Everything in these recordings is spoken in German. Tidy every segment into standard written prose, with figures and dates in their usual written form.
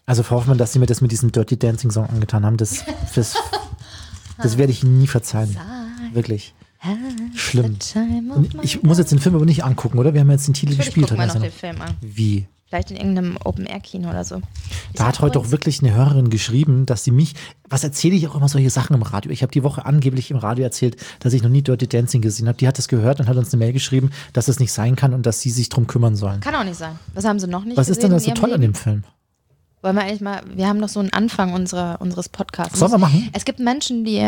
Also Frau Hoffmann, dass Sie mir das mit diesem Dirty Dancing Song angetan haben, das werde ich nie verzeihen. Wirklich. Schlimm. Und ich muss jetzt den Film aber nicht angucken, oder? Wir haben jetzt den Titel gespielt. Guck mal noch den Film an. Wie? Vielleicht in irgendeinem Open-Air-Kino oder so. Da hat heute doch wirklich eine Hörerin geschrieben, dass sie mich, was erzähle ich auch immer solche Sachen im Radio? Ich habe die Woche angeblich im Radio erzählt, dass ich noch nie Dirty Dancing gesehen habe. Die hat das gehört und hat uns eine Mail geschrieben, dass es nicht sein kann und dass sie sich drum kümmern sollen. Kann auch nicht sein. Was haben sie noch nicht Was gesehen ist denn da so in toll ihrem an Leben? dem Film? Wollen wir eigentlich mal, wir haben noch so einen Anfang unseres Podcasts. Sollen wir machen? Es gibt Menschen, die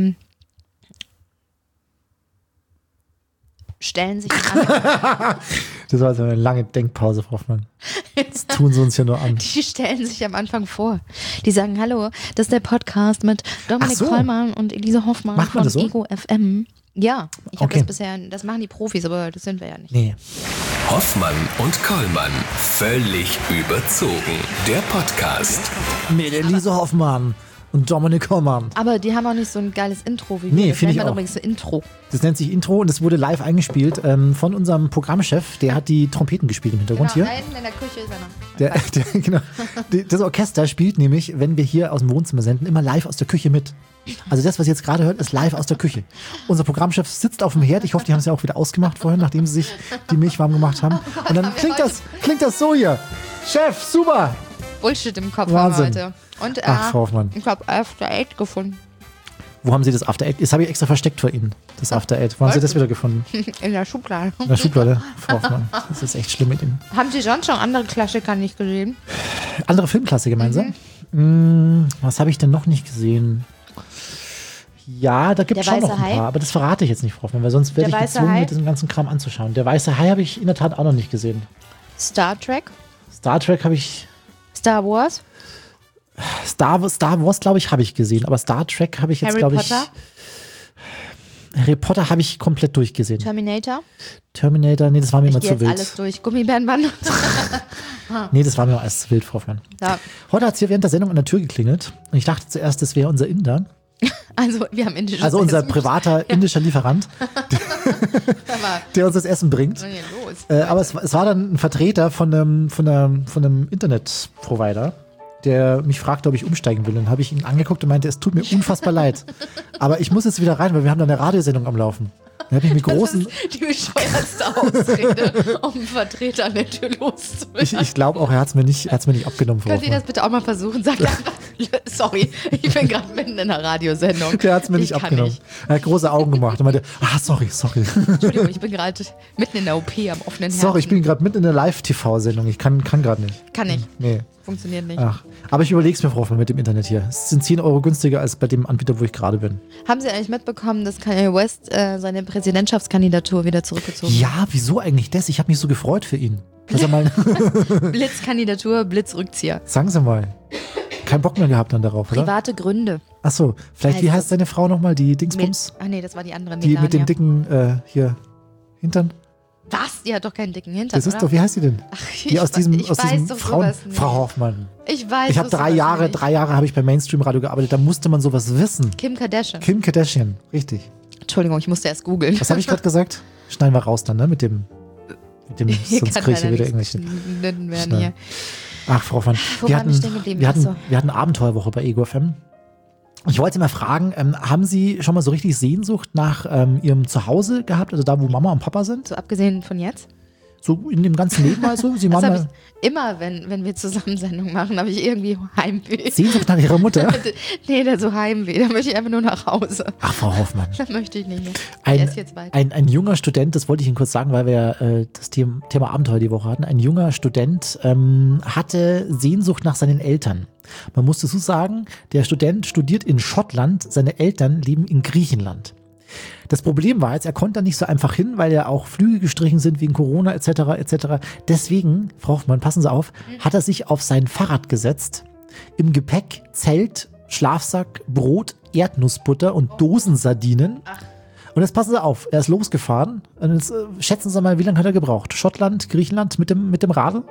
stellen sich an. Das war also eine lange Denkpause, Frau Hoffmann. Das tun sie uns ja nur an. Die stellen sich am Anfang vor. Die sagen, hallo, das ist der Podcast mit Dominik Kollmann und Elise Hoffmann Macht man von das so? Ego FM. Ja, ich habe Okay. das bisher, das machen die Profis, aber das sind wir ja nicht. Nee. Hoffmann und Kollmann. Völlig überzogen. Der Podcast. Mit Elise Hoffmann und Dominik Kollmann. Aber die haben auch nicht so ein geiles Intro wie wir. Nee, Das finde nennt ich man auch. übrigens Intro. Das nennt sich Intro und es wurde live eingespielt von unserem Programmchef. Der hat die Trompeten gespielt im Hintergrund Genau, hier. da hinten in der Küche ist er noch. Genau. Das Orchester spielt nämlich, wenn wir hier aus dem Wohnzimmer senden, immer live aus der Küche mit. Also das, was ihr jetzt gerade hört, ist live aus der Küche. Unser Programmchef sitzt auf dem Herd. Ich hoffe, die haben es ja auch wieder ausgemacht vorhin, nachdem sie sich die Milch warm gemacht haben. Und dann klingt das so hier. Chef, super. Bullshit im Kopf Wahnsinn. haben wir heute. Und Ach, Frau Hoffmann. ich habe After Eight gefunden. Wo haben Sie das After Eight? Das habe ich extra versteckt vor Ihnen, das After Eight. Wo haben Sie das wieder gefunden? In der Schublade. In der Schublade, Frau Hoffmann. Das ist echt schlimm mit Ihnen. Haben Sie sonst schon andere Klassiker nicht gesehen? Andere Filmklasse gemeinsam? Was habe ich denn noch nicht gesehen? Ja, da gibt es Der schon noch Weiße ein Hai? paar, aber das verrate ich jetzt nicht, Frau Hoffmann, weil sonst werde Der ich Weiße gezwungen, Hai? mir diesen ganzen Kram anzuschauen. Der Weiße Hai habe ich in der Tat auch noch nicht gesehen. Star Trek? Star Trek habe ich, Star Wars? Star Wars glaube ich, habe ich gesehen, aber Star Trek habe ich jetzt, Harry glaube ich, Potter? Harry Potter habe ich komplett durchgesehen. Terminator? Terminator, nee, das war mir Ich immer gehe zu jetzt wild. alles durch. Gummibärenband? Nee, das war mir alles zu wild, Frau Hoffmann. Ja. Heute hat es hier während der Sendung an der Tür geklingelt und ich dachte zuerst, das wäre unser Inder. Also, wir haben indisches Also unser Essen. privater indischer Lieferant, Aber der uns das Essen bringt. was ist denn hier los? Aber es war dann ein Vertreter von einem Internetprovider, der mich fragte, ob ich umsteigen will. Und habe ich ihn angeguckt und meinte, es tut mir unfassbar leid. Aber ich muss jetzt wieder rein, weil wir haben da eine Radiosendung am Laufen. Dann habe ich mit großen... Das ist die bescheuerste Ausrede, um einen Vertreter an der Tür loszuwerden. Ich glaube auch, er hat es mir nicht abgenommen. Frau Könnt ihr das Hoffmann. bitte auch mal versuchen? Sagt einfach, sorry, ich bin gerade mitten in einer Radiosendung. Der hat es mir nicht Ich kann abgenommen. nicht. Er hat große Augen gemacht und meinte, sorry. Entschuldigung, ich bin gerade mitten in der OP am offenen Herzen. Sorry, ich bin gerade mitten in einer Live-TV-Sendung. Ich kann gerade nicht. Kann nicht. Nee. Funktioniert nicht. Ach. Aber ich überlege es mir, Frau Hoffmann, mit dem Internet hier. Es sind 10 Euro günstiger als bei dem Anbieter, wo ich gerade bin. Haben Sie eigentlich mitbekommen, dass Kanye West seine Präsidentschaftskandidatur wieder zurückgezogen Ja, wieso eigentlich das? Ich habe mich so gefreut für ihn. Dass er mal, hat? Blitzkandidatur, Blitzrückzieher. sagen Sie mal, kein Bock mehr gehabt dann darauf, oder? Private Gründe. Achso, vielleicht, wie Also- heißt seine Frau nochmal? Die Dingsbums? Ach nee, das war die andere. Die mit dem Melania. dicken, hier, Hintern? Was? Die hat doch keinen dicken Hintern, Das ist oder? doch, wie heißt die denn? Ach, Die aus diesem ich weiß doch Frauen... sowas nicht. Frau Hoffmann. Ich weiß Ich habe doch 3 sowas Jahre, nicht. 3 Jahre habe ich beim Mainstream-Radio gearbeitet, da musste man sowas wissen. Kim Kardashian. Kim Kardashian, richtig. Entschuldigung, ich musste erst googeln. Was habe ich gerade gesagt? Schneiden wir raus dann, ne? Mit dem sonst kriege ich hier wieder irgendwelche... werden Schnell. hier. Ach, Frau Hoffmann, Wo wir waren wir stehen geblieben? wir hatten Abenteuerwoche bei Ego FM. Ich wollte mal fragen, haben Sie schon mal so richtig Sehnsucht nach Ihrem Zuhause gehabt, also da, wo Mama und Papa sind? So abgesehen von jetzt? So in dem ganzen Leben also? Sie Das waren habe mal ich immer, wenn wir zusammen Sendung machen, habe ich irgendwie Heimweh. Sehnsucht nach Ihrer Mutter? Nee, da so Heimweh. Da möchte ich einfach nur nach Hause. Ach, Frau Hoffmann. Da möchte ich nicht mehr. Ein, Der ist jetzt weit. ein junger Student, das wollte ich Ihnen kurz sagen, weil wir das Thema Abenteuer die Woche hatten. Ein junger Student hatte Sehnsucht nach seinen Eltern. Man muss dazu sagen, der Student studiert in Schottland, seine Eltern leben in Griechenland. Das Problem war jetzt, er konnte da nicht so einfach hin, weil ja auch Flüge gestrichen sind wegen Corona etc. etc. Deswegen, Frau Hoffmann, passen Sie auf, hat er sich auf sein Fahrrad gesetzt, im Gepäck Zelt, Schlafsack, Brot, Erdnussbutter und Dosensardinen. Und jetzt passen Sie auf, er ist losgefahren. Und jetzt schätzen Sie mal, wie lange hat er gebraucht? Schottland, Griechenland mit dem Radl?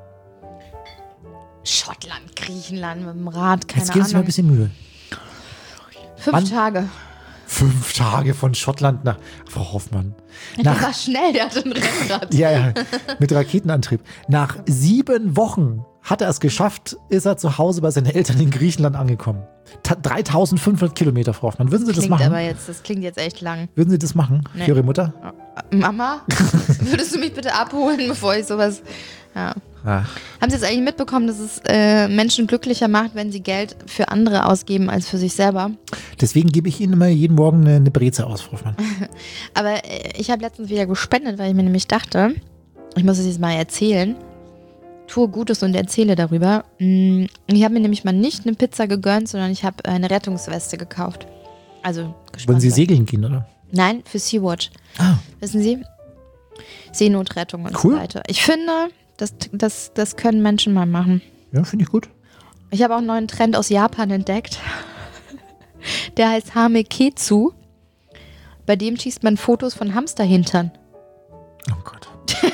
Schottland, Griechenland mit dem Rad, keine Jetzt geben Sie mal ein Ahnung. bisschen Mühe. 5 Wann- Tage. 5 Tage von Schottland nach Frau Hoffmann. Der war schnell, der hatte ein Rennrad. Ja, mit Raketenantrieb. Nach 7 Wochen hat er es geschafft, ist er zu Hause bei seinen Eltern in Griechenland angekommen. 3500 Kilometer, Frau Hoffmann. Würden Sie das machen? Das klingt jetzt echt lang. Würden Sie das machen für Ihre Mutter? Mama, würdest du mich bitte abholen, bevor ich sowas... Ja. Haben Sie jetzt eigentlich mitbekommen, dass es Menschen glücklicher macht, wenn sie Geld für andere ausgeben, als für sich selber? Deswegen gebe ich Ihnen immer jeden Morgen eine Breze aus, Frau Hoffmann. Aber ich habe letztens wieder gespendet, weil ich mir nämlich dachte, ich muss es jetzt mal erzählen. Tue Gutes und erzähle darüber. Ich habe mir nämlich mal nicht eine Pizza gegönnt, sondern ich habe eine Rettungsweste gekauft. Also gespannt. Wollen Sie segeln gehen, oder? Nein, für Sea-Watch. Wissen Sie? Seenotrettung und so weiter. Ich finde, das können Menschen mal machen. Ja, finde ich gut. Ich habe auch einen neuen Trend aus Japan entdeckt. Der heißt Hameketsu. Bei dem schießt man Fotos von Hamsterhintern. Oh Gott.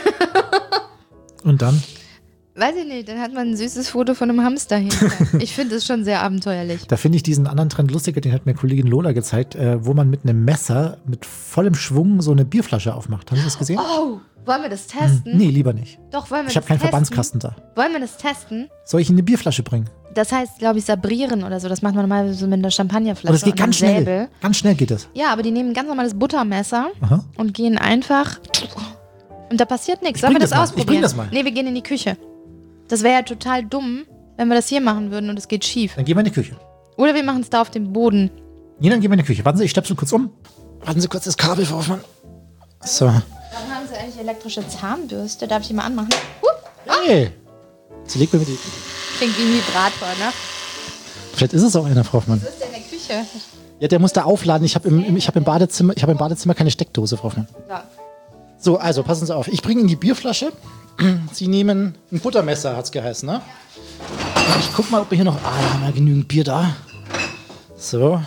Und dann? Weiß ich nicht, dann hat man ein süßes Foto von einem Hamsterhintern. Ich finde es schon sehr abenteuerlich. Da finde ich diesen anderen Trend lustiger, den hat mir Kollegin Lola gezeigt, wo man mit einem Messer mit vollem Schwung so eine Bierflasche aufmacht. Haben Sie das gesehen? Oh, wollen wir das testen? Nee, lieber nicht. Doch, wollen wir das testen? Ich habe keinen Verbandskasten da. Wollen wir das testen? Soll ich Ihnen eine Bierflasche bringen? Das heißt, glaube ich, sabrieren oder so. Das macht man normalerweise so mit einer Champagnerflasche. Aber das geht ganz schnell. Säbel. Ganz schnell geht das. Ja, aber die nehmen ein ganz normales Buttermesser und gehen einfach... Und da passiert nichts. Sollen wir das ausprobieren? Ich bring das mal. Nee, wir gehen in die Küche. Das wäre ja total dumm, wenn wir das hier machen würden und es geht schief. Dann gehen wir in die Küche. Oder wir machen es da auf dem Boden. Nee, dann gehen wir in die Küche. Warten Sie, ich stöpsel kurz um. Warten Sie kurz das Kabel, Frau Hoffmann. So. Warum haben Sie eigentlich elektrische Zahnbürste? Darf ich die mal anmachen? Hey! Sie legt mir mit die... Klingt wie ein Vibrator, ne? Vielleicht ist es auch einer, Frau Hoffmann. Was ist denn in der Küche? Ja, der muss da aufladen. Ich habe im Badezimmer keine Steckdose, Frau Hoffmann. Ja. So, also passen Sie auf. Ich bringe Ihnen die Bierflasche. Sie nehmen ein Buttermesser, hat es geheißen, ne? Und ich guck mal, ob wir hier noch... da haben wir genügend Bier da. So.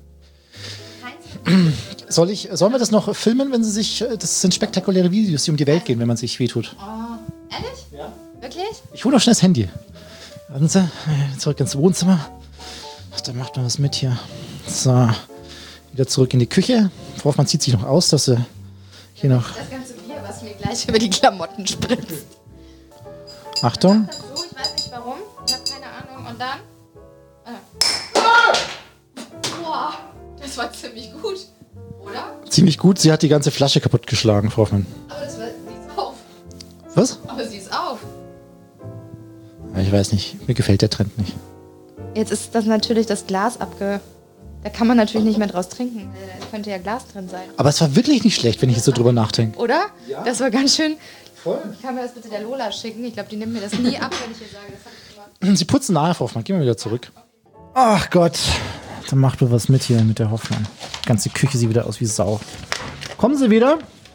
Sollen wir das noch filmen, wenn Sie sich... Das sind spektakuläre Videos, die um die Welt gehen, wenn man sich wehtut. Oh, ehrlich? Ja. Wirklich? Ich hole noch schnell das Handy. Warten Sie, zurück ins Wohnzimmer. Ach, da macht man was mit hier. So, wieder zurück in die Küche. Frau Hoffmann zieht sich noch aus, dass sie hier noch... Das ganze Bier, was mir gleich über die Klamotten spritzt. Achtung. So, ich weiß nicht warum. Ich habe keine Ahnung. Und dann... Boah, das war ziemlich gut. Oder? Ziemlich gut. Sie hat die ganze Flasche kaputtgeschlagen, Frau Hoffmann. Aber sie ist auf. Was? Aber sie ist auf. Ich weiß nicht. Mir gefällt der Trend nicht. Jetzt ist das natürlich das Glas Da kann man natürlich nicht mehr draus trinken. Da könnte ja Glas drin sein. Aber es war wirklich nicht schlecht, wenn ich jetzt so drüber nachdenke. Oder? Ja. Das war ganz schön. Voll. Ich kann mir das bitte der Lola schicken. Ich glaube, die nimmt mir das nie ab, wenn ich ihr sage. Das hab ich immer. Sie putzen nachher, Frau Hoffmann. Gehen wir wieder zurück. Ach Gott. Dann macht wir was mit hier mit der Hoffmann. Die ganze Küche sieht wieder aus wie Sau. Kommen Sie wieder?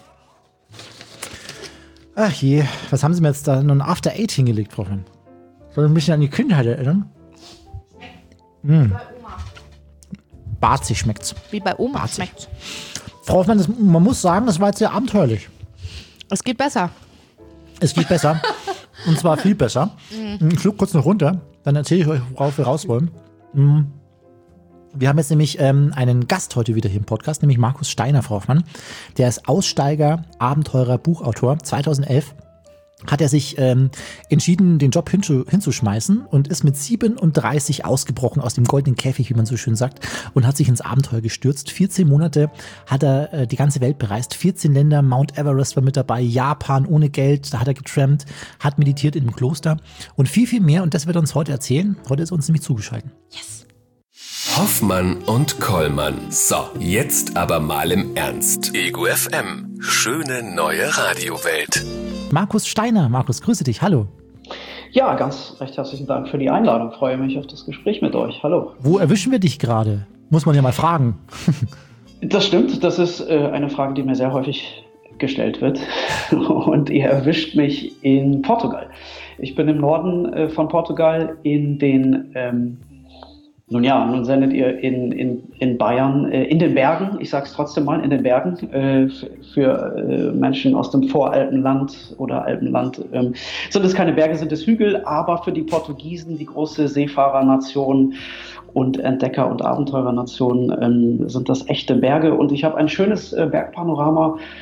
Ach je. Was haben Sie mir jetzt da noch ein After 8 hingelegt, Frau Hoffmann? Soll ich ein bisschen an die Kindheit erinnern? Wie bei Oma. Barzig schmeckt's. Wie bei Oma Barzig. schmeckt's. Frau Hoffmann, man muss sagen, das war jetzt sehr abenteuerlich. Es geht besser. Es geht besser. Und zwar viel besser. Ich schluck kurz noch runter, dann erzähle ich euch, worauf wir raus wollen. Wir haben jetzt nämlich einen Gast heute wieder hier im Podcast, nämlich Markus Steiner, Frau Hoffmann. Der ist Aussteiger, Abenteurer, Buchautor. 2011 hat er sich entschieden, den Job hinzuschmeißen und ist mit 37 ausgebrochen aus dem goldenen Käfig, wie man so schön sagt, und hat sich ins Abenteuer gestürzt. 14 Monate hat er die ganze Welt bereist, 14 Länder, Mount Everest war mit dabei, Japan ohne Geld, da hat er getrampt, hat meditiert in einem Kloster und viel, viel mehr. Und das wird er uns heute erzählen. Heute ist er uns nämlich zugeschaltet. Yes. Hoffmann und Kollmann. So, jetzt aber mal im Ernst. Ego FM. Schöne neue Radiowelt. Markus Steiner. Markus, grüße dich. Hallo. Ja, ganz recht herzlichen Dank für die Einladung. Freue mich auf das Gespräch mit euch. Hallo. Wo erwischen wir dich gerade? Muss man ja mal fragen. Das stimmt. Das ist eine Frage, die mir sehr häufig gestellt wird. Und ihr erwischt mich in Portugal. Ich bin im Norden von Portugal in den... Nun sendet ihr in Bayern, in den Bergen, ich sage es trotzdem mal, in den Bergen, für Menschen aus dem Voralpenland oder Alpenland. Sind es keine Berge, sind es Hügel, aber für die Portugiesen, die große Seefahrernation und Entdecker- und Abenteurernation, sind das echte Berge. Und ich habe ein schönes Bergpanorama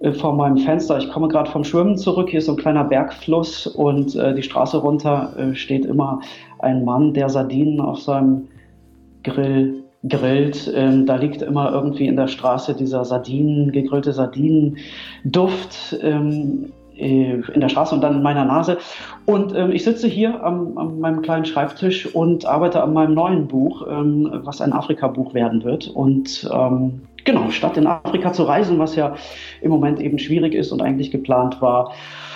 vor meinem Fenster. Ich komme gerade vom Schwimmen zurück. Hier ist so ein kleiner Bergfluss und die Straße runter steht immer ein Mann, der Sardinen auf seinem Grill grillt. Da liegt immer irgendwie in der Straße dieser gegrillte Sardinenduft in der Straße und dann in meiner Nase. Und ich sitze hier an meinem kleinen Schreibtisch und arbeite an meinem neuen Buch, was ein Afrika-Buch werden wird. Und genau, statt in Afrika zu reisen, was ja im Moment eben schwierig ist und eigentlich geplant war,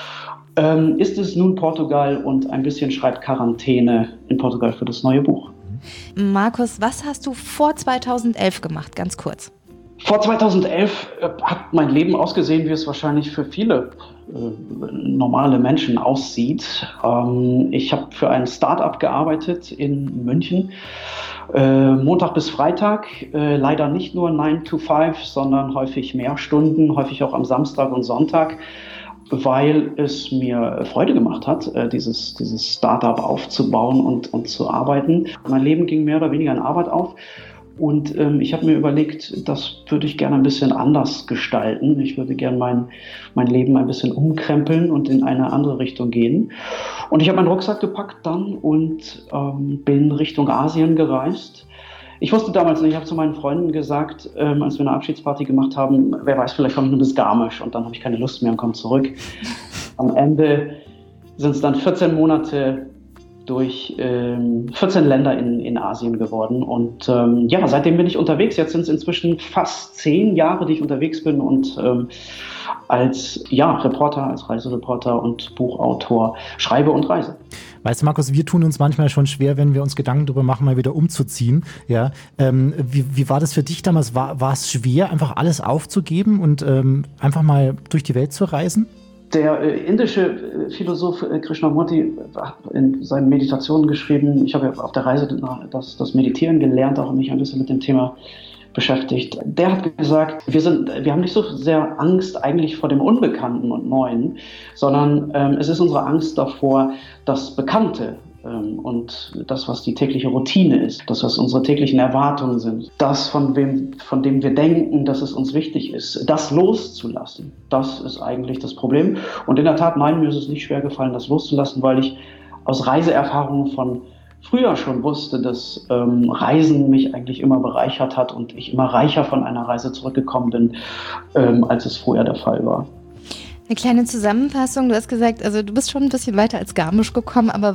ist es nun Portugal und ein bisschen Schreibquarantäne in Portugal für das neue Buch. Markus, was hast du vor 2011 gemacht? Ganz kurz. Vor 2011 hat mein Leben ausgesehen, wie es wahrscheinlich für viele normale Menschen aussieht. Ich habe für ein Start-up gearbeitet in München, Montag bis Freitag, leider nicht nur 9 to 5, sondern häufig mehr Stunden, häufig auch am Samstag und Sonntag, weil es mir Freude gemacht hat, dieses Startup aufzubauen und zu arbeiten. Mein Leben ging mehr oder weniger in Arbeit auf und ich habe mir überlegt, das würde ich gerne ein bisschen anders gestalten. Ich würde gerne mein Leben ein bisschen umkrempeln und in eine andere Richtung gehen. Und ich habe meinen Rucksack gepackt dann und bin Richtung Asien gereist. Ich wusste damals nicht, ich habe zu meinen Freunden gesagt, als wir eine Abschiedsparty gemacht haben, wer weiß, vielleicht komme ich nur bis Garmisch und dann habe ich keine Lust mehr und komme zurück. Am Ende sind es dann 14 Monate durch 14 Länder in Asien geworden und seitdem bin ich unterwegs. Jetzt sind es inzwischen fast 10 Jahre, die ich unterwegs bin und als Reporter, als Reisereporter und Buchautor schreibe und reise. Weißt du, Markus, wir tun uns manchmal schon schwer, wenn wir uns Gedanken darüber machen, mal wieder umzuziehen. Ja, wie war das für dich damals? War es schwer, einfach alles aufzugeben und einfach mal durch die Welt zu reisen? Der indische Philosoph Krishnamurti hat in seinen Meditationen geschrieben, ich habe ja auf der Reise das Meditieren gelernt, auch mich ein bisschen mit dem Thema beschäftigt. Der hat gesagt, wir haben nicht so sehr Angst eigentlich vor dem Unbekannten und Neuen, sondern es ist unsere Angst davor, das Bekannte und das, was die tägliche Routine ist, das, was unsere täglichen Erwartungen sind, das, von dem wir denken, dass es uns wichtig ist, das loszulassen. Das ist eigentlich das Problem. Und in der Tat, mir ist es nicht schwer gefallen, das loszulassen, weil ich aus Reiseerfahrungen von früher schon wusste, dass Reisen mich eigentlich immer bereichert hat und ich immer reicher von einer Reise zurückgekommen bin, als es vorher der Fall war. Eine kleine Zusammenfassung, du hast gesagt, also du bist schon ein bisschen weiter als Garmisch gekommen, aber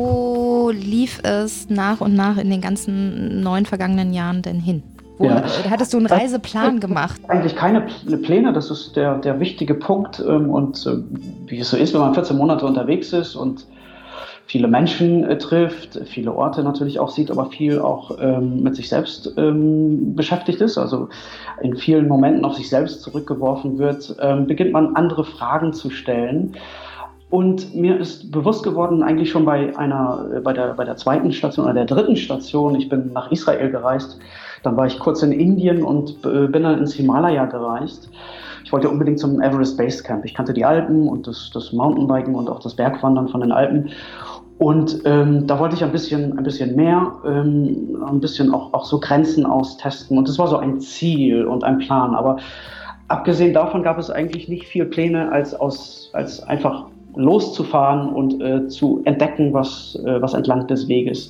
wo lief es nach und nach in den ganzen 9 vergangenen Jahren denn hin? Hattest du einen Reiseplan gemacht? Eigentlich keine Pläne, das ist der wichtige Punkt und wie es so ist, wenn man 14 Monate unterwegs ist und viele Menschen trifft, viele Orte natürlich auch sieht, aber viel auch mit sich selbst beschäftigt ist, also in vielen Momenten auf sich selbst zurückgeworfen wird, beginnt man andere Fragen zu stellen. Und mir ist bewusst geworden, eigentlich schon bei der 2. Station oder der 3. Station, ich bin nach Israel gereist, dann war ich kurz in Indien und bin dann ins Himalaya gereist. Ich wollte unbedingt zum Everest Base Camp. Ich kannte die Alpen und das Mountainbiken und auch das Bergwandern von den Alpen. Und da wollte ich ein bisschen mehr, ein bisschen auch so Grenzen austesten. Und das war so ein Ziel und ein Plan. Aber abgesehen davon gab es eigentlich nicht viel Pläne, als einfach loszufahren und zu entdecken, was entlang des Weges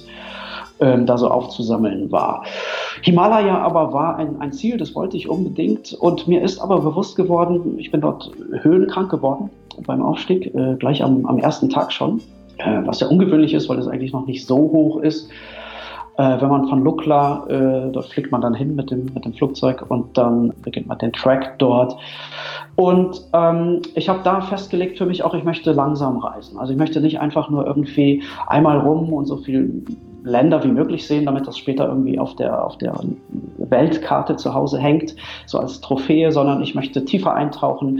da so aufzusammeln war. Himalaya aber war ein Ziel, das wollte ich unbedingt. Und mir ist aber bewusst geworden, ich bin dort höhenkrank geworden beim Aufstieg, gleich am ersten Tag schon. Was ja ungewöhnlich ist, weil es eigentlich noch nicht so hoch ist. Wenn man von Lukla, dort fliegt man dann hin mit dem Flugzeug und dann beginnt man den Track dort. Und ich habe da festgelegt für mich auch, ich möchte langsam reisen. Also ich möchte nicht einfach nur irgendwie einmal rum und so viele Länder wie möglich sehen, damit das später irgendwie auf der Weltkarte zu Hause hängt, so als Trophäe, sondern ich möchte tiefer eintauchen,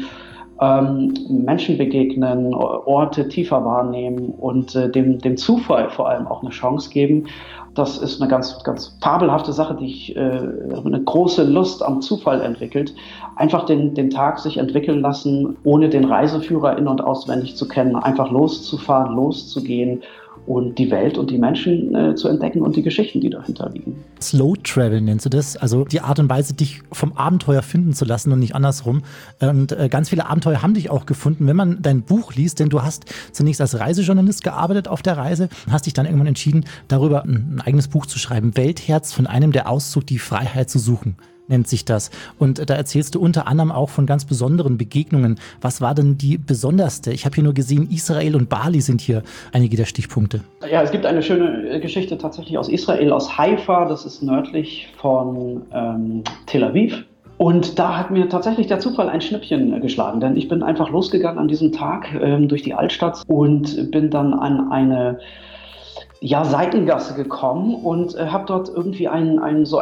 Menschen begegnen, Orte tiefer wahrnehmen und dem Zufall vor allem auch eine Chance geben. Das ist eine ganz, ganz fabelhafte Sache, die ich eine große Lust am Zufall entwickelt. Einfach den Tag sich entwickeln lassen, ohne den Reiseführer in- und auswendig zu kennen, einfach loszufahren, loszugehen und die Welt und die Menschen zu entdecken und die Geschichten, die dahinter liegen. Slow Travel nennst du das, also die Art und Weise, dich vom Abenteuer finden zu lassen und nicht andersrum. Und ganz viele Abenteuer haben dich auch gefunden, wenn man dein Buch liest, denn du hast zunächst als Reisejournalist gearbeitet auf der Reise, hast dich dann irgendwann entschieden, darüber ein eigenes Buch zu schreiben. Weltherz, von einem, der Auszug, die Freiheit zu suchen, nennt sich das. Und da erzählst du unter anderem auch von ganz besonderen Begegnungen. Was war denn die besonderste? Ich habe hier nur gesehen, Israel und Bali sind hier einige der Stichpunkte. Ja, es gibt eine schöne Geschichte tatsächlich aus Israel, aus Haifa. Das ist nördlich von Tel Aviv. Und da hat mir tatsächlich der Zufall ein Schnippchen geschlagen, denn ich bin einfach losgegangen an diesem Tag durch die Altstadt und bin dann an eine Seitengasse gekommen und habe dort irgendwie ein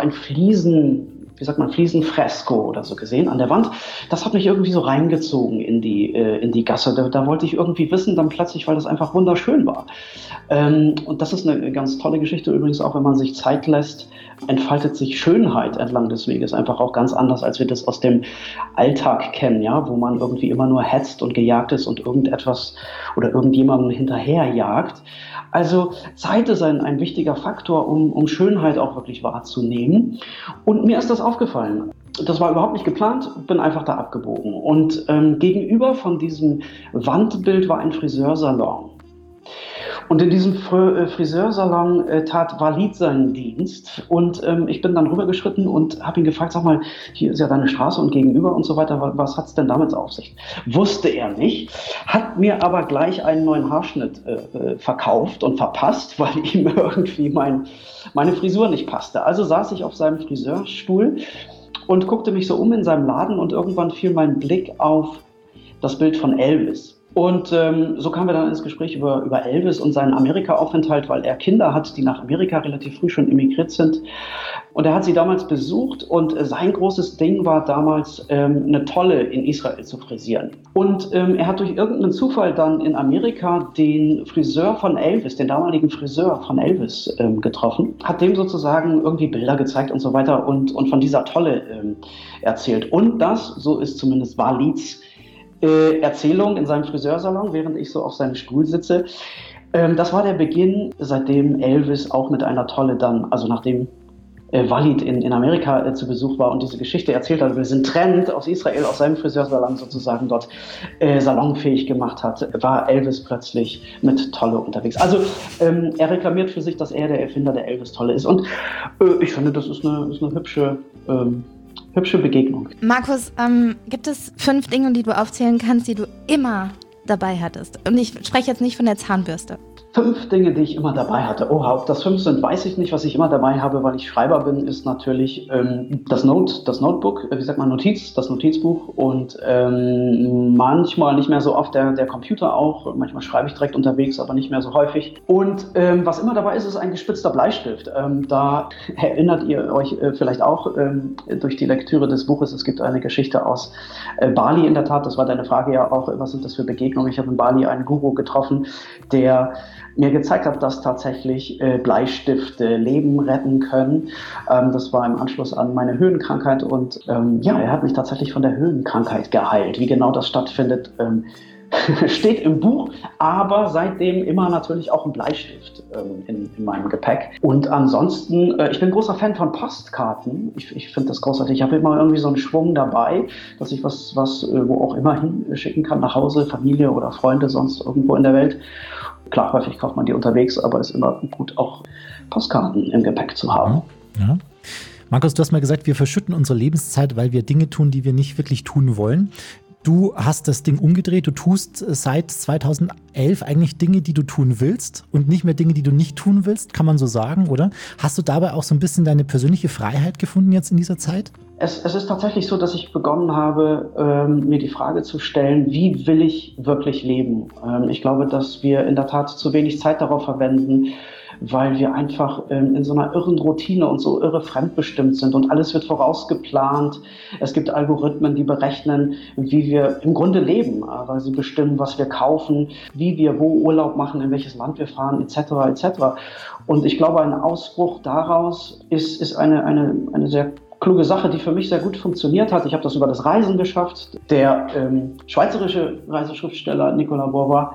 Fliesenfresko oder so gesehen an der Wand. Das hat mich irgendwie so reingezogen in die Gasse. Da wollte ich irgendwie wissen, dann plötzlich, weil das einfach wunderschön war. Und das ist eine ganz tolle Geschichte übrigens, auch wenn man sich Zeit lässt, entfaltet sich Schönheit entlang des Weges einfach auch ganz anders, als wir das aus dem Alltag kennen, ja, wo man irgendwie immer nur hetzt und gejagt ist und irgendetwas oder irgendjemandem hinterherjagt. Also Zeit ist ein wichtiger Faktor, um Schönheit auch wirklich wahrzunehmen. Und mir ist das aufgefallen. Das war überhaupt nicht geplant, bin einfach da abgebogen. Und gegenüber von diesem Wandbild war ein Friseursalon. Und in diesem Friseursalon tat Walid seinen Dienst und ich bin dann rübergeschritten und habe ihn gefragt, sag mal, hier ist ja deine Straße und gegenüber und so weiter, was hat's denn damit auf sich? Wusste er nicht, hat mir aber gleich einen neuen Haarschnitt verkauft und verpasst, weil ihm irgendwie meine Frisur nicht passte. Also saß ich auf seinem Friseurstuhl und guckte mich so um in seinem Laden und irgendwann fiel mein Blick auf das Bild von Elvis. Und so kamen wir dann ins Gespräch über Elvis und seinen Amerika-Aufenthalt, weil er Kinder hat, die nach Amerika relativ früh schon emigriert sind. Und er hat sie damals besucht und sein großes Ding war damals, eine Tolle in Israel zu frisieren. Und er hat durch irgendeinen Zufall dann in Amerika den Friseur von Elvis, den damaligen Friseur von Elvis getroffen, hat dem sozusagen irgendwie Bilder gezeigt und so weiter und von dieser Tolle erzählt. Und das, so ist zumindest Walids Erzählung in seinem Friseursalon, während ich so auf seinem Stuhl sitze. Das war der Beginn, seitdem Elvis auch mit einer Tolle dann, also nachdem Walid in Amerika zu Besuch war und diese Geschichte erzählt hat, wir sind Trend aus Israel, aus seinem Friseursalon sozusagen dort salonfähig gemacht hat, war Elvis plötzlich mit Tolle unterwegs. Also er reklamiert für sich, dass er der Erfinder der Elvis-Tolle ist und ich finde, das ist eine hübsche Begegnung. Markus, gibt es 5 Dinge, die du aufzählen kannst, die du immer dabei hattest? Und ich spreche jetzt nicht von der Zahnbürste. 5 Dinge, die ich immer dabei hatte. Oha, ob das 5 sind, weiß ich nicht. Was ich immer dabei habe, weil ich Schreiber bin, ist natürlich das Notebook, das Notizbuch und manchmal nicht mehr so oft der Computer auch. Manchmal schreibe ich direkt unterwegs, aber nicht mehr so häufig. Und was immer dabei ist ein gespitzter Bleistift. Da erinnert ihr euch vielleicht auch durch die Lektüre des Buches. Es gibt eine Geschichte aus Bali in der Tat. Das war deine Frage ja auch. Was sind das für Begegnungen? Ich habe in Bali einen Guru getroffen, der mir gezeigt hat, dass tatsächlich Bleistifte Leben retten können. Das war im Anschluss an meine Höhenkrankheit und er hat mich tatsächlich von der Höhenkrankheit geheilt. Wie genau das stattfindet, steht im Buch, aber seitdem immer natürlich auch ein Bleistift in meinem Gepäck. Und ansonsten, ich bin großer Fan von Postkarten. Ich finde das großartig. Ich habe immer irgendwie so einen Schwung dabei, dass ich was wo auch immer hinschicken kann, nach Hause, Familie oder Freunde, sonst irgendwo in der Welt. Klar, häufig kauft man die unterwegs, aber es ist immer gut, auch Postkarten im Gepäck zu haben. Ja. Markus, du hast mal gesagt, wir verschütten unsere Lebenszeit, weil wir Dinge tun, die wir nicht wirklich tun wollen. Du hast das Ding umgedreht, du tust seit 2011 eigentlich Dinge, die du tun willst und nicht mehr Dinge, die du nicht tun willst, kann man so sagen, oder? Hast du dabei auch so ein bisschen deine persönliche Freiheit gefunden jetzt in dieser Zeit? Es ist tatsächlich so, dass ich begonnen habe, mir die Frage zu stellen, wie will ich wirklich leben? Ich glaube, dass wir in der Tat zu wenig Zeit darauf verwenden, weil wir einfach in so einer irren Routine und so irre fremdbestimmt sind und alles wird vorausgeplant. Es gibt Algorithmen, die berechnen, wie wir im Grunde leben, weil sie bestimmen, was wir kaufen, wie wir wo Urlaub machen, in welches Land wir fahren, etc. etc. Und ich glaube, ein Ausbruch daraus ist eine sehr kluge Sache, die für mich sehr gut funktioniert hat. Ich habe das über das Reisen geschafft. Der schweizerische Reiseschriftsteller Nicolas Bourgeois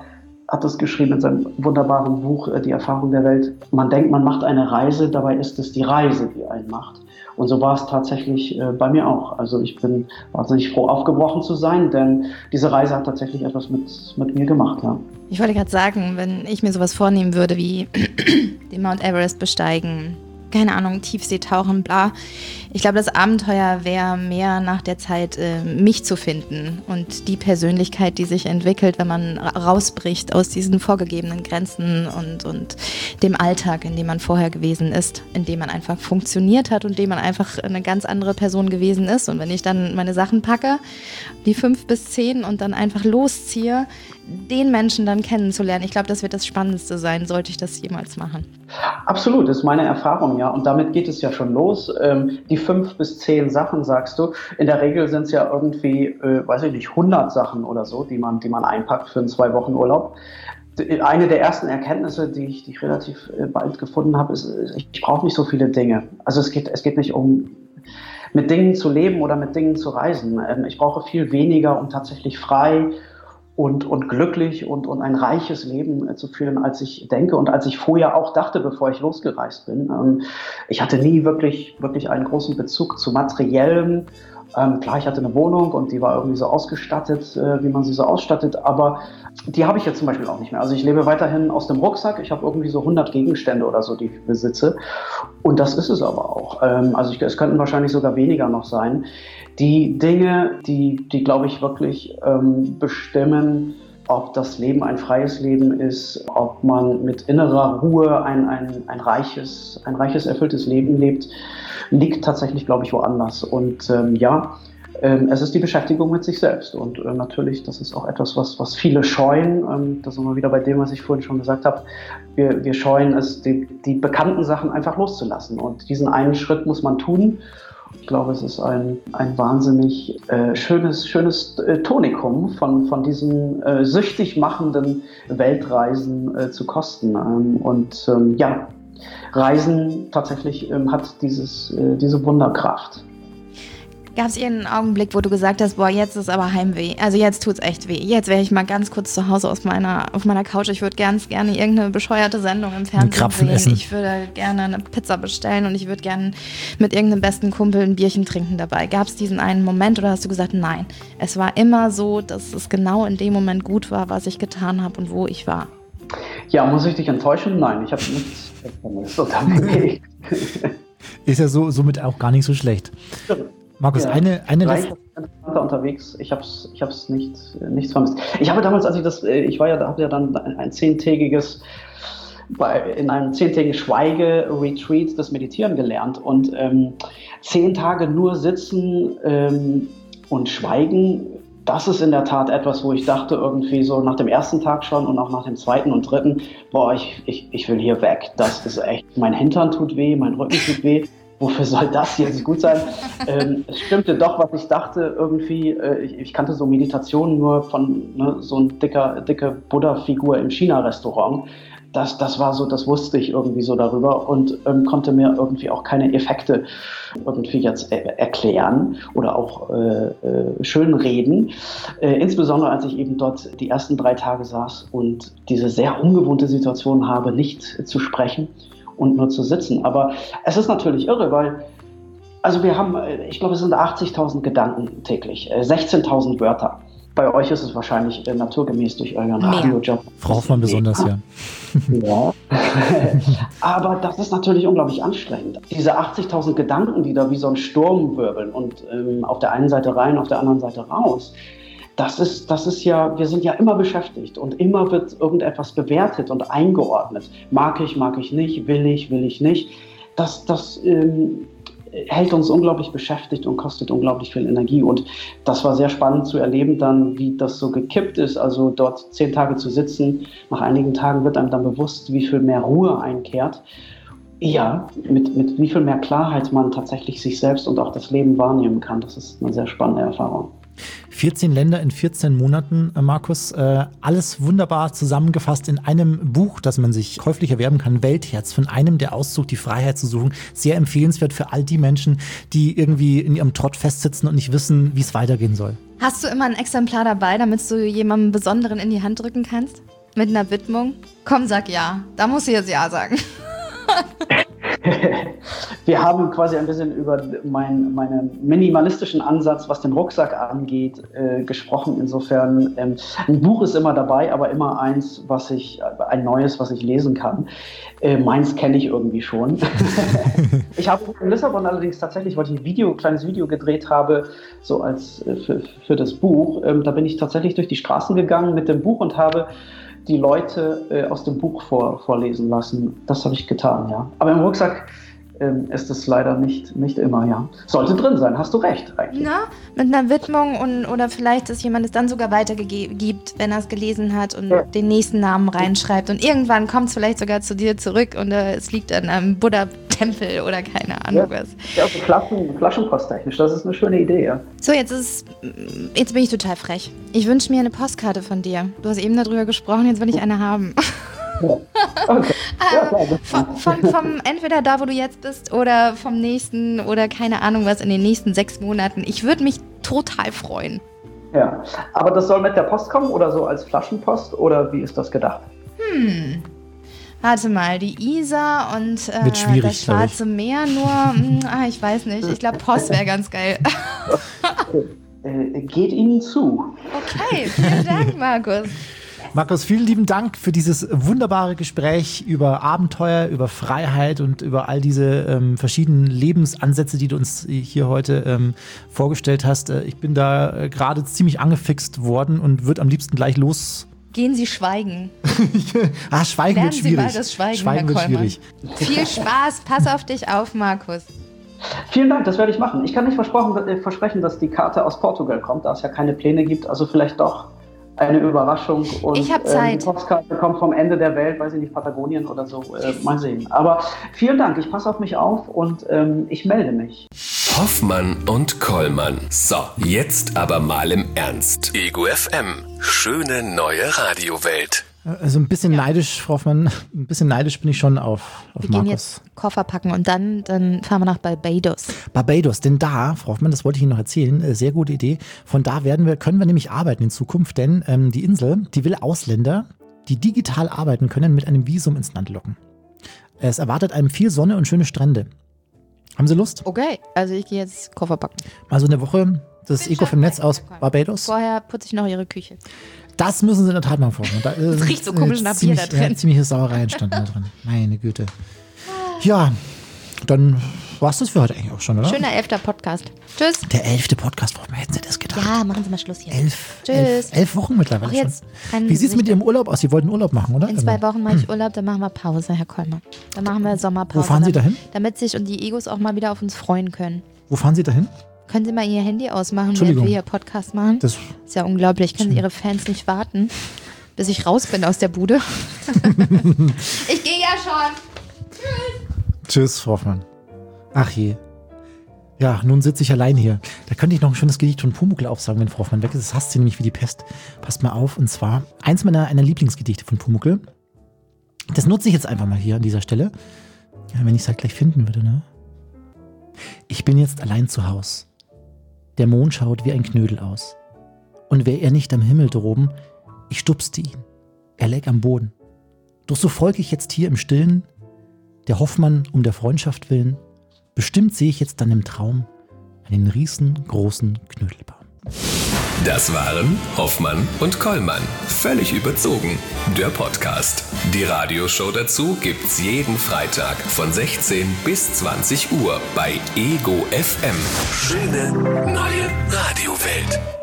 hat das geschrieben in seinem wunderbaren Buch Die Erfahrung der Welt. Man denkt, man macht eine Reise, dabei ist es die Reise, die einen macht. Und so war es tatsächlich bei mir auch. Also ich bin wahnsinnig froh, aufgebrochen zu sein, denn diese Reise hat tatsächlich etwas mit mir gemacht. Ja. Ich wollte gerade sagen, wenn ich mir sowas vornehmen würde wie den Mount Everest besteigen, keine Ahnung, Tiefsee tauchen, bla. Ich glaube, das Abenteuer wäre mehr nach der Zeit, mich zu finden und die Persönlichkeit, die sich entwickelt, wenn man rausbricht aus diesen vorgegebenen Grenzen und dem Alltag, in dem man vorher gewesen ist, in dem man einfach funktioniert hat und in dem man einfach eine ganz andere Person gewesen ist. Und wenn ich dann meine Sachen packe, die 5 bis 10 und dann einfach losziehe, den Menschen dann kennenzulernen, ich glaube, das wird das Spannendste sein, sollte ich das jemals machen. Absolut, das ist meine Erfahrung, ja. Und damit geht es ja schon los. Die 5 bis 10 Sachen, sagst du. In der Regel sind es ja irgendwie, 100 Sachen oder so, die man einpackt für einen 2 Wochen Urlaub. Eine der ersten Erkenntnisse, die ich relativ bald gefunden habe, ist, ich brauche nicht so viele Dinge. Also es geht nicht um mit Dingen zu leben oder mit Dingen zu reisen. Ich brauche viel weniger, um tatsächlich frei und glücklich und ein reiches Leben zu führen, als ich denke und als ich vorher auch dachte, bevor ich losgereist bin. Ich hatte nie wirklich einen großen Bezug zu Materiellem. Klar, ich hatte eine Wohnung und die war irgendwie so ausgestattet, wie man sie so ausstattet, aber die habe ich jetzt zum Beispiel auch nicht mehr. Also ich lebe weiterhin aus dem Rucksack. Ich habe irgendwie so 100 Gegenstände oder so, die ich besitze. Und das ist es aber auch. Es könnten wahrscheinlich sogar weniger noch sein. Die Dinge, die glaube ich wirklich bestimmen, ob das Leben ein freies Leben ist, ob man mit innerer Ruhe ein reiches, erfülltes Leben lebt, liegt tatsächlich, glaube ich, woanders. Und es ist die Beschäftigung mit sich selbst. Und natürlich, das ist auch etwas, was viele scheuen. Da sind wir wieder bei dem, was ich vorhin schon gesagt habe. Wir scheuen es, die bekannten Sachen einfach loszulassen. Und diesen einen Schritt muss man tun. Ich glaube, es ist ein wahnsinnig schönes Tonikum von diesen süchtig machenden Weltreisen zu kosten. Reisen tatsächlich hat diese Wunderkraft. Gab es irgendeinen Augenblick, wo du gesagt hast, boah, jetzt ist aber Heimweh, also jetzt tut's echt weh, jetzt wäre ich mal ganz kurz zu Hause auf meiner Couch, ich würde gerne irgendeine bescheuerte Sendung im Fernsehen sehen, essen. Ich würde gerne eine Pizza bestellen und ich würde gerne mit irgendeinem besten Kumpel ein Bierchen trinken dabei. Gab es diesen einen Moment oder hast du gesagt, nein, es war immer so, dass es genau in dem Moment gut war, was ich getan habe und wo ich war? Ja, muss ich dich enttäuschen? Nein, ich habe nichts vermisst. Ist ja somit auch gar nicht so schlecht. Markus, ja, eine letzte unterwegs. Ich hab's nichts vermisst. Ich habe damals, habe ja dann ein 10-tägiges in einem 10-tägigen Schweige-Retreat das Meditieren gelernt und 10 Tage nur sitzen und schweigen. Das ist in der Tat etwas, wo ich dachte irgendwie so nach dem ersten Tag schon und auch nach dem zweiten und dritten, boah, ich will hier weg. Das ist echt, mein Hintern tut weh, mein Rücken tut weh. Wofür soll das jetzt gut sein? Es stimmte doch, was ich dachte, irgendwie, ich kannte so Meditationen nur von so ein dicke Buddha-Figur im China-Restaurant. Das war so, das wusste ich irgendwie so darüber und konnte mir irgendwie auch keine Effekte irgendwie jetzt erklären oder auch schön reden. Insbesondere als ich eben dort die ersten 3 Tage saß und diese sehr ungewohnte Situation habe, nicht zu sprechen und nur zu sitzen. Aber es ist natürlich irre, weil wir haben, ich glaube, es sind 80.000 Gedanken täglich, 16.000 Wörter. Bei euch ist es wahrscheinlich naturgemäß durch euren Radiojob. Frau Hoffmann besonders, ja. Ja. Aber das ist natürlich unglaublich anstrengend. Diese 80.000 Gedanken, die da wie so ein Sturm wirbeln und auf der einen Seite rein, auf der anderen Seite raus. Das ist ja, wir sind ja immer beschäftigt und immer wird irgendetwas bewertet und eingeordnet. Mag ich nicht, will ich nicht. Das hält uns unglaublich beschäftigt und kostet unglaublich viel Energie. Und das war sehr spannend zu erleben dann, wie das so gekippt ist. Also dort 10 Tage zu sitzen, nach einigen Tagen wird einem dann bewusst, wie viel mehr Ruhe einkehrt. Ja, mit wie viel mehr Klarheit man tatsächlich sich selbst und auch das Leben wahrnehmen kann. Das ist eine sehr spannende Erfahrung. 14 Länder in 14 Monaten, Markus. Alles wunderbar zusammengefasst in einem Buch, das man sich käuflich erwerben kann, Weltherz, von einem, der aussucht, die Freiheit zu suchen. Sehr empfehlenswert für all die Menschen, die irgendwie in ihrem Trott festsitzen und nicht wissen, wie es weitergehen soll. Hast du immer ein Exemplar dabei, damit du jemandem Besonderen in die Hand drücken kannst? mit einer Widmung? Komm, sag ja. Da musst du jetzt ja sagen. Wir haben quasi ein bisschen über meinen minimalistischen Ansatz, was den Rucksack angeht, gesprochen. Insofern, ein Buch ist immer dabei, aber immer ein neues, was ich lesen kann. Meins kenne ich irgendwie schon. Ich habe in Lissabon allerdings tatsächlich, weil ich ein kleines Video gedreht habe, so als für das Buch, da bin ich tatsächlich durch die Straßen gegangen mit dem Buch und habe die Leute aus dem Buch vorlesen lassen. Das habe ich getan, ja. Aber im Rucksack ist es leider nicht immer, ja. Sollte drin sein, hast du recht eigentlich. Na, mit einer Widmung oder vielleicht, dass jemand es dann sogar weitergibt, wenn er es gelesen hat und den nächsten Namen reinschreibt. Und irgendwann kommt es vielleicht sogar zu dir zurück und es liegt an einem Buddha-Tempel oder keine Ahnung was. Ja, also Flaschenposttechnisch, das ist eine schöne Idee, ja. So, jetzt bin ich total frech. Ich wünsche mir eine Postkarte von dir. Du hast eben darüber gesprochen, jetzt will ich eine haben. Ja. Okay. Ja, vom entweder da, wo du jetzt bist, oder vom nächsten oder keine Ahnung was in den nächsten 6 Monaten. Ich würde mich total freuen. Ja, aber das soll mit der Post kommen oder so als Flaschenpost oder wie ist das gedacht? Warte mal, die Isar und das Schwarze Meer nur, ich weiß nicht. Ich glaube, Post wäre ganz geil. Geht Ihnen zu. Okay, vielen Dank, Markus. Markus, vielen lieben Dank für dieses wunderbare Gespräch über Abenteuer, über Freiheit und über all diese verschiedenen Lebensansätze, die du uns hier heute vorgestellt hast. Ich bin da gerade ziemlich angefixt worden und würde am liebsten gleich los. Gehen Sie schweigen. Schweigen Lernen wird schwierig. Sie mal das Schweigen, Herr wird Kollmann. schwierig. Viel Spaß, pass auf dich auf, Markus. Vielen Dank, das werde ich machen. Ich kann nicht versprechen, dass die Karte aus Portugal kommt, da es ja keine Pläne gibt, also vielleicht doch eine Überraschung. Und ich habe Zeit. Die Postkarte kommt vom Ende der Welt, weiß ich nicht, Patagonien oder so, mal sehen. Aber vielen Dank, ich passe auf mich auf und ich melde mich. Hoffmann und Kollmann. So, jetzt aber mal im Ernst. Ego FM. Schöne neue Radiowelt. Also ein bisschen neidisch, Frau Hoffmann, ein bisschen neidisch bin ich schon auf Wir Markus. gehen jetzt Koffer packen und dann fahren wir nach Barbados. Barbados, denn da, Frau Hoffmann, das wollte ich Ihnen noch erzählen, sehr gute Idee. Von da können wir nämlich arbeiten in Zukunft, denn die Insel, die will Ausländer, die digital arbeiten können, mit einem Visum ins Land locken. Es erwartet einem viel Sonne und schöne Strände. Haben Sie Lust? Okay, also ich gehe jetzt Koffer packen. Also eine Woche das Ego vom Netz aus Barbados. Vorher putze ich noch Ihre Küche. Das müssen Sie in der Tat mal vornehmen. Da das riecht so komisch nach Bier da drin. Ziemliche Sauerei entstanden da drin. Meine Güte. Ja, dann war es das für heute eigentlich auch schon, oder? Schöner 11. Podcast. Tschüss. Der 11. Podcast, warum hätten Sie das gedacht? Ja, machen Sie mal Schluss hier. 11 Wochen mittlerweile schon. Wie sieht es mit Ihrem Urlaub aus? Sie wollten Urlaub machen, oder? In 2 Wochen mache ich Urlaub, dann machen wir Pause, Herr Kollmann. Dann machen wir Sommerpause. Wo fahren Sie dahin? Damit sich und die Egos auch mal wieder auf uns freuen können. Wo fahren Sie dahin? Können Sie mal Ihr Handy ausmachen, während wir hier Podcast machen? Das ist ja unglaublich. Können Sie Ihre Fans nicht warten, bis ich raus bin aus der Bude? Ich gehe ja schon. Tschüss, Frau Hoffmann. Ach je. Ja, nun sitze ich allein hier. Da könnte ich noch ein schönes Gedicht von Pumuckl aufsagen, wenn Frau Hoffmann weg ist. Das hasst sie nämlich wie die Pest. Passt mal auf. Und zwar eins meiner Lieblingsgedichte von Pumuckl. Das nutze ich jetzt einfach mal hier an dieser Stelle. Ja, wenn ich es halt gleich finden würde, ne? Ich bin jetzt allein zu Haus. Der Mond schaut wie ein Knödel aus. Und wär er nicht am Himmel droben, ich stupste ihn. Er läg am Boden. Doch so folge ich jetzt hier im Stillen, der Hoffmann um der Freundschaft willen. Bestimmt sehe ich jetzt dann im Traum einen riesengroßen Knödelbaum. Das waren Hoffmann und Kollmann. Völlig überzogen. Der Podcast. Die Radioshow dazu gibt's jeden Freitag von 16 bis 20 Uhr bei Ego FM. Schöne neue Radiowelt.